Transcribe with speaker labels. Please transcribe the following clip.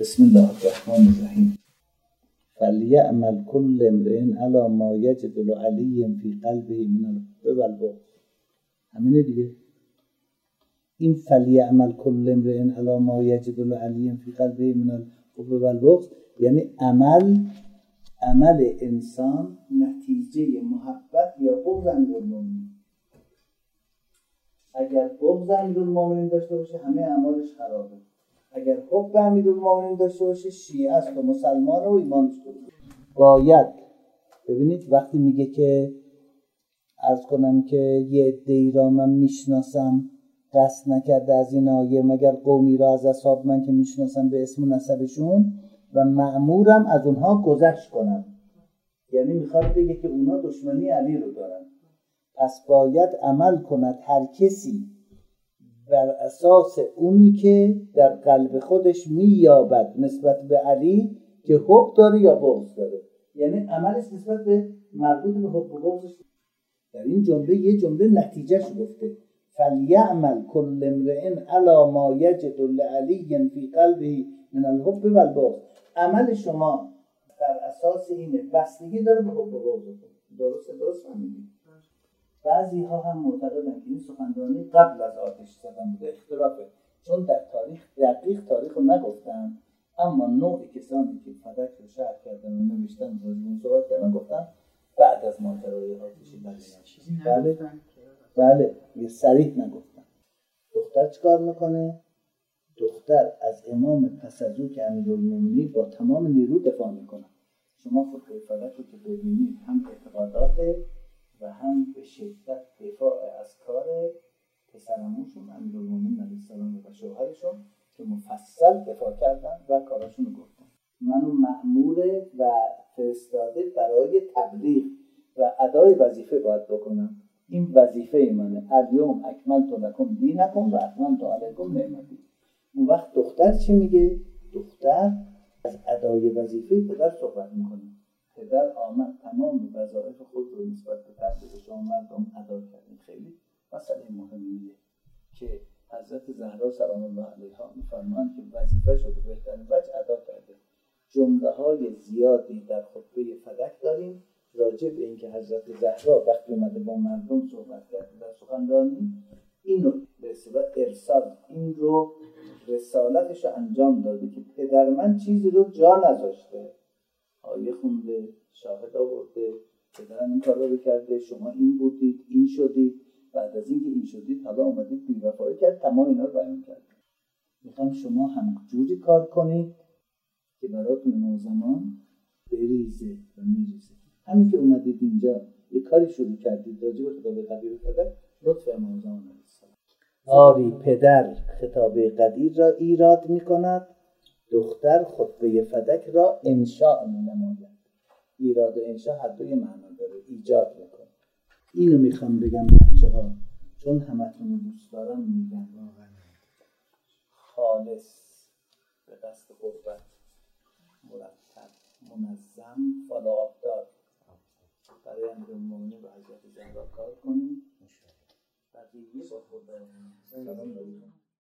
Speaker 1: بسم الله الرحمن الرحیم. فلیعمل کل امرئ علی ما یجد لعلی فی قلبه من الحب والبغض. همینه دیگه. این فلیعمل کل امرئ علی ما یجد لعلی فی قلبه من الحب والبغض یعنی عمل انسان نتیجه محبت یا بغض امیرالمومنین. اگر بغض امیرالمومنین داشته باشه همه اعمالش خرابه. اگر حب امیرالمومنین داشته باشه شیعه است و مسلمان و ایمانش درست. باید ببینید وقتی میگه که عرض کنم که یه عده‌ای را من میشناسم قصد نکرده از این آیه مگر قومی را از اصحاب من که میشناسم به اسم و نسبشون و مأمورم از اونها گذشت کنم، یعنی میخواد بگه که اونا دشمنی علی رو دارن. پس باید عمل کند هر کسی بر اساس اونی که در قلب خودش مییابد نسبت به علی که حب داره یا بغض داره، یعنی عملش نسبت به مربوط به حب و بغضش. در این جمله یه جمله نتیجهش گفته فلیعمل کل امرئ علی ما یجد لعلی فی قلبه من الحب والبغض. عمل شما بر اساس اینه بستگی داره به حب و بغض. درست فهمیدید؟ بعضی ها هم معتقدن که این سخنرانی قبل از آتش زدن بوده. اختلافه، چون در تاریخ دقیق تاریخ رو نگفتن، اما نوع کسانی که فدک رو شرح کردن و نوشتن و اون صحبت کردن گفتن بعد از ماجرای آتشی بله یه صریح نگفتن. دختر چیکار میکنه؟ دختر از امام پس از او که امیرالمومنین با تمام نیرو دفاع میکنه. شما خطبه فدک رو که ببینید هم اعتقادات و هم به شدت دفاع از کار پسرعموشون امیرالمومنین علیه السلام و شوهرشون که مفصل دفاع کردن و کاراشون رو گفتن. منو مأمور و فرستاده برای تبلیغ و ادای وظیفه باید بکنم. این وظیفه منه. الیوم اکملت لکم دینکم و اتممت علیکم نعمتی. اون وقت دختر چی میگه؟ دختر از ادای وظیفه پدر صحبت میکنه. پدر آمد تمام وظایف خود رو نسبت به تبلیغ شما مردم ادا کردن. خیلی مسئله مهمیه که حضرت زهرا سلام الله علیها میفرمایند که وظیفه شده بهترین وجه ادا کرده. جمله های زیادی در خطبه فدک داریم راجع به اینکه حضرت زهرا وقتی اومده با مردم صحبت کرده در سخنرانی اینو به اصطلاح ارسال این رو رسالتش رو انجام داده که پدر من چیزی رو جا نذاشته، آیه خونده، شاهد آورده، پدرم این کار رو کرده، شما این بودید، این شدید، بعد از اینکه این شدید حالا اومدید بی‌وفایی کرد، تمام اینا رو بیان کرد. میخوام شما هم جوری کار کنید که براتون امام زمان بریزه و میریزه. همین که اومدید اینجا یه کاری شروع کردید راجع به خطابه قدیر فدک، لطف امام زمان علیه السلام. آری پدر خطابه قدیر را ایراد میکند، دختر خطبه فدک را انشاء می‌نماید. ایراد و انشاء هر دوی معنا داره، ایجاد میکنه. اینو میخوام بگم بچه‌ها، چون همتون رو دوست دارم میگم خالص به قصد قربت مرتب منظم فالوآبدار برای امیرالمومنین و حضرت زهرا کار کنیم. بقیه با خدا سلام علیکم.